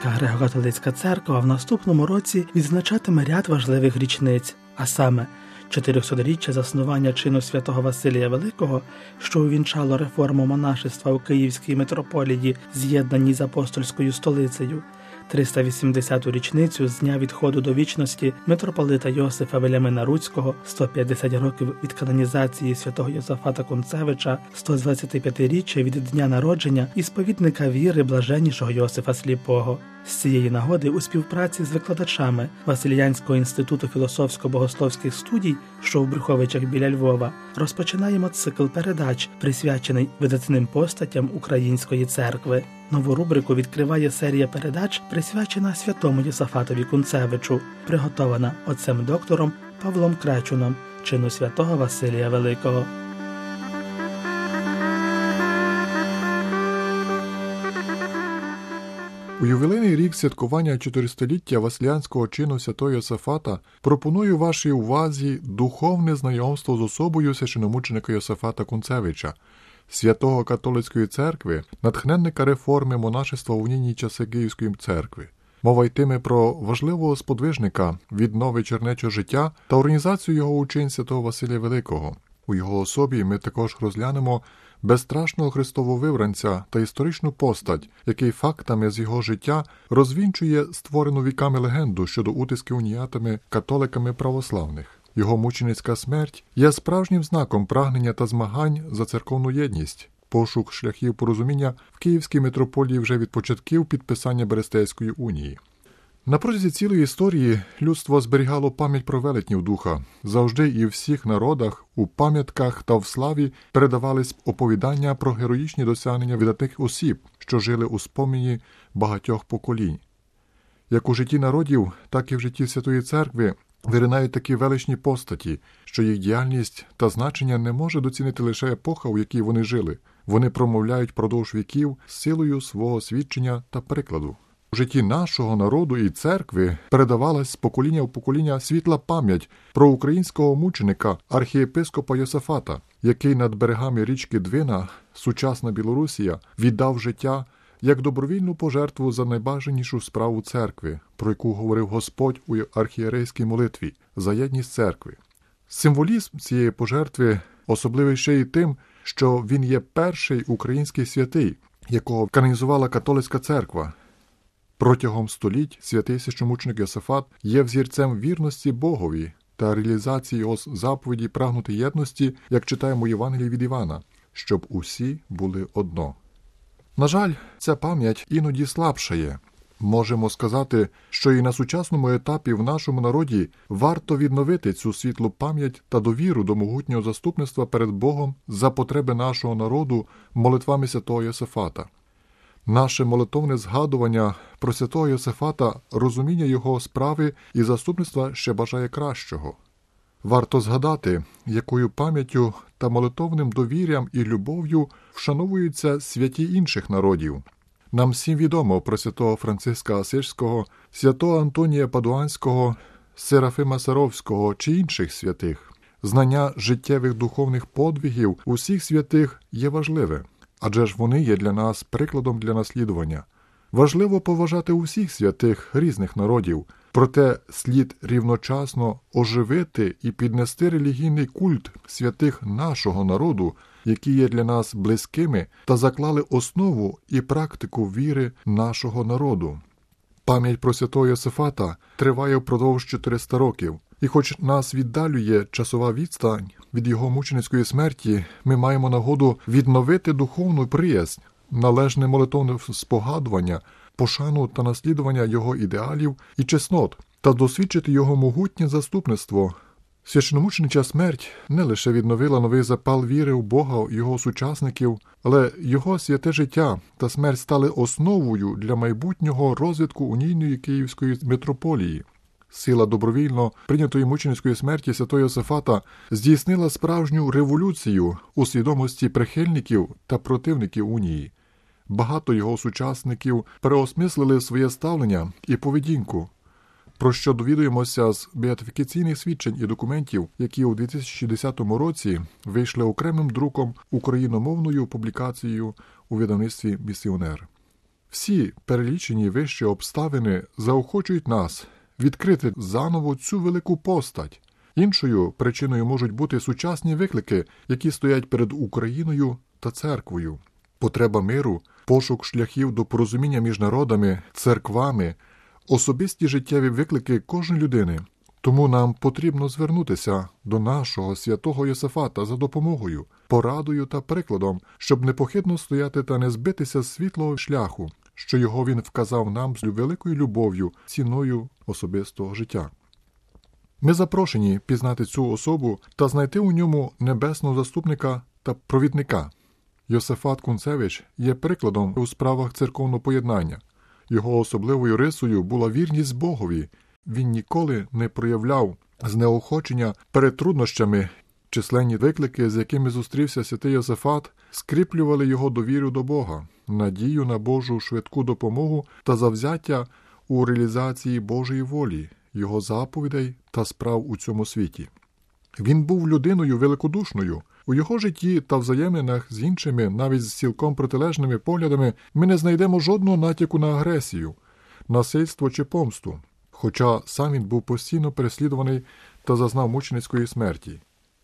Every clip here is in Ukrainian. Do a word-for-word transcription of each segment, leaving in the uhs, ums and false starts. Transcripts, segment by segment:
Українська греко-католицька церква в наступному році відзначатиме ряд важливих річниць, а саме чотирьохсотріччя заснування чину святого Василія Великого, що увінчало реформу монашества у Київській митрополії, з'єднаній з апостольською столицею, триста вісімдесяту річницю з дня відходу до вічності митрополита Йосифа Вельямина Руцького, сто п'ятдесят років від канонізації святого Йосафата Кунцевича, сто двадцятип'ятиріччя від дня народження і сповідника віри блаженнішого Йосифа Сліпого. З цієї нагоди у співпраці з викладачами Василянського інституту філософсько-богословських студій, що в Брюховичах біля Львова, розпочинаємо цикл передач, присвячений видатним постатям Української церкви. Нову рубрику відкриває серія передач, присвячена святому Йосафатові Кунцевичу, приготована отцем доктором Павлом Кречуном, чину святого Василія Великого. У ювілейний рік святкування чотиристоліття Василянського чину святого Йосафата пропоную вашій увазі духовне знайомство з особою священомученика Йосафата Кунцевича, святого католицької церкви, натхненника реформи монашества у унійні часи Київської церкви. Мова йтиме про важливого сподвижника віднови чернечого життя та організацію його учень святого Василія Великого. У його особі ми також розглянемо безстрашного Христового вибранця та історичну постать, який фактами з його життя розвінчує створену віками легенду щодо утисків уніятами католиками православних. Його мученицька смерть є справжнім знаком прагнення та змагань за церковну єдність. Пошук шляхів порозуміння в Київській митрополії вже від початків підписання Берестейської унії. На протязі цілої історії людство зберігало пам'ять про велетнів духа. Завжди і в всіх народах, у пам'ятках та в славі передавались оповідання про героїчні досягнення видатних осіб, що жили у споміні багатьох поколінь. Як у житті народів, так і в житті Святої Церкви виринають такі величні постаті, що їх діяльність та значення не може доцінити лише епоха, у якій вони жили. Вони промовляють продовж віків силою свого свідчення та прикладу. У житті нашого народу і церкви передавалась з покоління в покоління світла пам'ять про українського мученика архієпископа Йосафата, який над берегами річки Двина, сучасна Білорусія, віддав життя як добровільну пожертву за найбажанішу справу церкви, про яку говорив Господь у архієрейській молитві за єдність церкви. Символізм цієї пожертви особливий ще й тим, що він є перший український святий, якого канонізувала католицька церква. Протягом століть святий священомученик Йосафат є взірцем вірності Богові та реалізації його заповіді прагнути єдності, як читаємо Євангелії від Івана, щоб усі були одно. На жаль, ця пам'ять іноді слабшає. Можемо сказати, що і на сучасному етапі в нашому народі варто відновити цю світлу пам'ять та довіру до могутнього заступництва перед Богом за потреби нашого народу молитвами святого Йосафата. Наше молитовне згадування про святого Йосафата, розуміння його справи і заступництва ще бажає кращого. Варто згадати, якою пам'яттю та молитовним довір'ям і любов'ю вшановуються святі інших народів. Нам всім відомо про святого Франциска Асижського, святого Антонія Падуанського, Серафима Саровського чи інших святих. Знання життєвих духовних подвигів усіх святих є важливе, адже ж вони є для нас прикладом для наслідування. Важливо поважати усіх святих різних народів, проте слід рівночасно оживити і піднести релігійний культ святих нашого народу, які є для нас близькими та заклали основу і практику віри нашого народу. Пам'ять про святого Йосафата триває впродовж чотириста років, і хоч нас віддалює часова відстань від його мученицької смерті, ми маємо нагоду відновити духовну приязнь, належне молитовне спогадування, пошану та наслідування його ідеалів і чеснот, та досвідчити його могутнє заступництво. Священомученича смерть не лише відновила новий запал віри в Бога його сучасників, але його святе життя та смерть стали основою для майбутнього розвитку унійної Київської митрополії. Сила добровільно прийнятої мученицької смерті святого Йосафата здійснила справжню революцію у свідомості прихильників та противників унії. Багато його сучасників переосмислили своє ставлення і поведінку, про що довідуємося з беатифікаційних свідчень і документів, які у дві тисячі десятому році вийшли окремим друком україномовною публікацією у видавництві «Місіонер». Всі перелічені вище обставини заохочують нас відкрити заново цю велику постать. Іншою причиною можуть бути сучасні виклики, які стоять перед Україною та церквою. Потреба миру, пошук шляхів до порозуміння між народами, церквами, особисті життєві виклики кожної людини. Тому нам потрібно звернутися до нашого святого Йосафата за допомогою, порадою та прикладом, щоб непохитно стояти та не збитися з світлого шляху, що його він вказав нам з великою любов'ю, ціною особистого життя. Ми запрошені пізнати цю особу та знайти у ньому небесного заступника та провідника. Йосафат Кунцевич є прикладом у справах церковного поєднання. Його особливою рисою була вірність Богові. Він ніколи не проявляв знеохочення перед труднощами. Численні виклики, з якими зустрівся святий Йосафат, скріплювали його довіру до Бога, надію на Божу швидку допомогу та завзяття у реалізації Божої волі, його заповідей та справ у цьому світі. Він був людиною великодушною. У його житті та взаєминах з іншими, навіть з цілком протилежними поглядами, ми не знайдемо жодного натяку на агресію, насильство чи помсту, хоча сам він був постійно переслідуваний та зазнав мученицької смерті.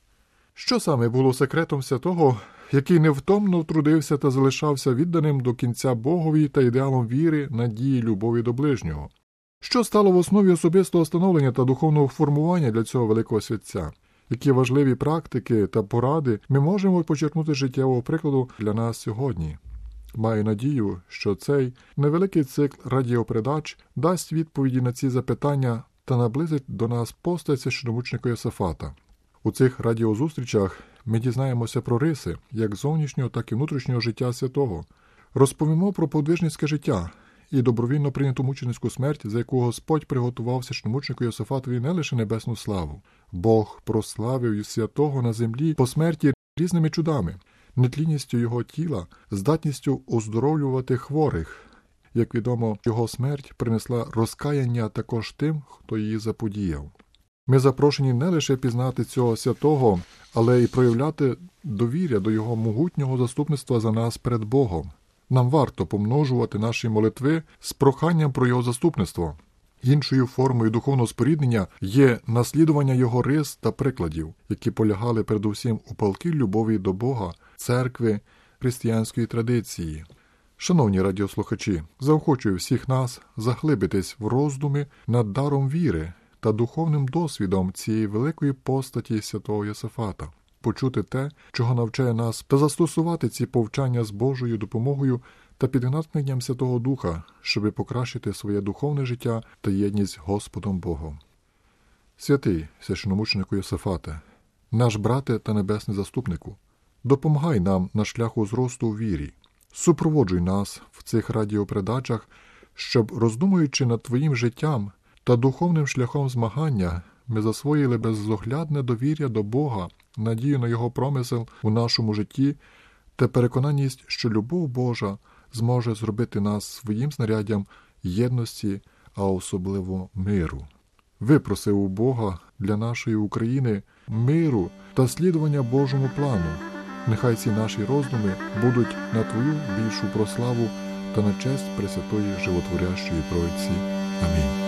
Що саме було секретом святого, який невтомно трудився та залишався відданим до кінця Богові та ідеалом віри, надії, любові до ближнього? Що стало в основі особистого становлення та духовного формування для цього великого святця? Які важливі практики та поради ми можемо почерпнути з життєвого прикладу для нас сьогодні? Маю надію, що цей невеликий цикл радіопередач дасть відповіді на ці запитання та наблизить до нас постать священомученика Йосафата. У цих радіозустрічах ми дізнаємося про риси, як зовнішнього, так і внутрішнього життя святого. Розповімо про подвижницьке життя і добровільно прийняту мученицьку смерть, за яку Господь приготував священомученику Йосафатові не лише небесну славу. Бог прославив святого на землі по смерті різними чудами, нетлінністю його тіла, здатністю оздоровлювати хворих. Як відомо, його смерть принесла розкаяння також тим, хто її заподіяв. Ми запрошені не лише пізнати цього святого, але й проявляти довір'я до його могутнього заступництва за нас перед Богом. Нам варто помножувати наші молитви з проханням про його заступництво. Іншою формою духовного споріднення є наслідування його рис та прикладів, які полягали передусім у палкій любові до Бога, церкви, християнської традиції. Шановні радіослухачі, заохочую всіх нас заглибитись в роздуми над даром віри та духовним досвідом цієї великої постаті святого Йосафата, почути те, чого навчає нас, та застосувати ці повчання з Божою допомогою та під натхненням Святого Духа, щоби покращити своє духовне життя та єдність з Господом Богом. Святий священомученику Йосафате, наш брате та небесний заступнику, допомагай нам на шляху зросту у вірі, супроводжуй нас в цих радіопередачах, щоб, роздумуючи над Твоїм життям та духовним шляхом змагання, ми засвоїли беззоглядне довір'я до Бога, надію на Його промисел у нашому житті та переконаність, що любов Божа зможе зробити нас своїм знаряддям єдності, а особливо миру. Випросив у Бога для нашої України миру та слідування Божому плану. Нехай ці наші роздуми будуть на Твою більшу прославу та на честь Пресвятої Животворящої Тройці. Амінь.